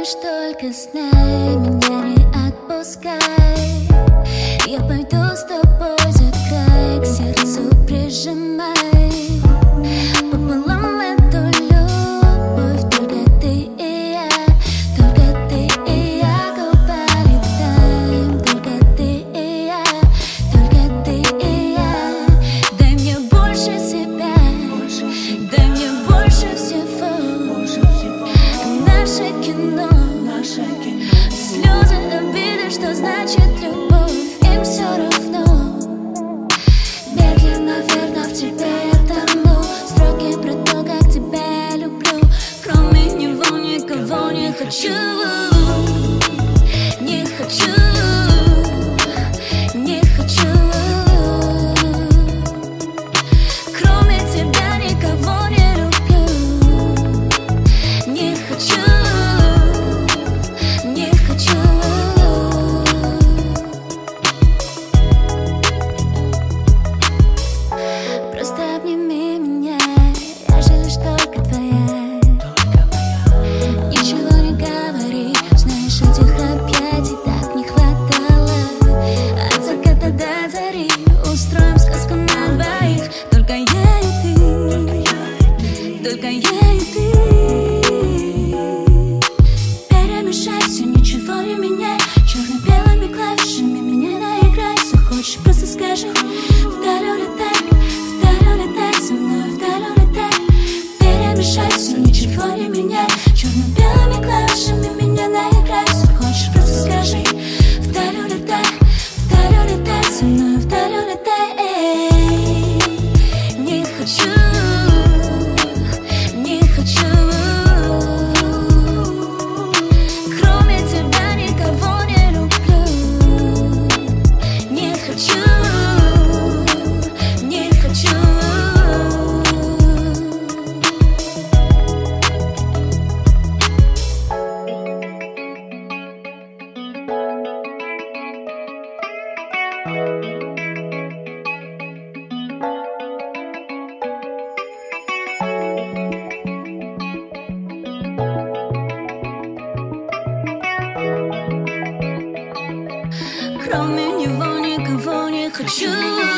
лишь только знай, меня не отпускай. Я пойду с тобой за край, к сердцу прижимай. Пополам эту любовь, только ты и я, только ты и я. Губа летаем, только ты и я, только ты и я. Дай мне больше себя, дай мне больше всего. Наше кино, слезы, обиды, что значит любовь, им все равно. Медленно, верно в тебе я тону. Строки про то, как тебя я люблю. Кроме него никого не хочу. Не хочу, не хочу. Кроме тебя никого не люблю. Не хочу, не хочу. Просто обними меня, я же лишь только твоя. Ничего не говори, знаешь, этих объятий так не хватало. От заката до зари устроим сказку на двоих. Только я и ты, только я и ты. Перемешай все, ничего не меняй. Черно-белыми клавишами меня наиграй. Захочешь, просто скажи. Вдаль улетай со мной, вдаль улетай. Перемешай все, ничего не меняй. Черно-белыми клавишами меня наиграй. Захочешь, просто скажи. Вдаль улетай со мной, вдаль улетай. Эй, не хочу, не хочу. Кроме тебя никого не люблю. Не хочу, не хочу. Кроме него никого не хочу.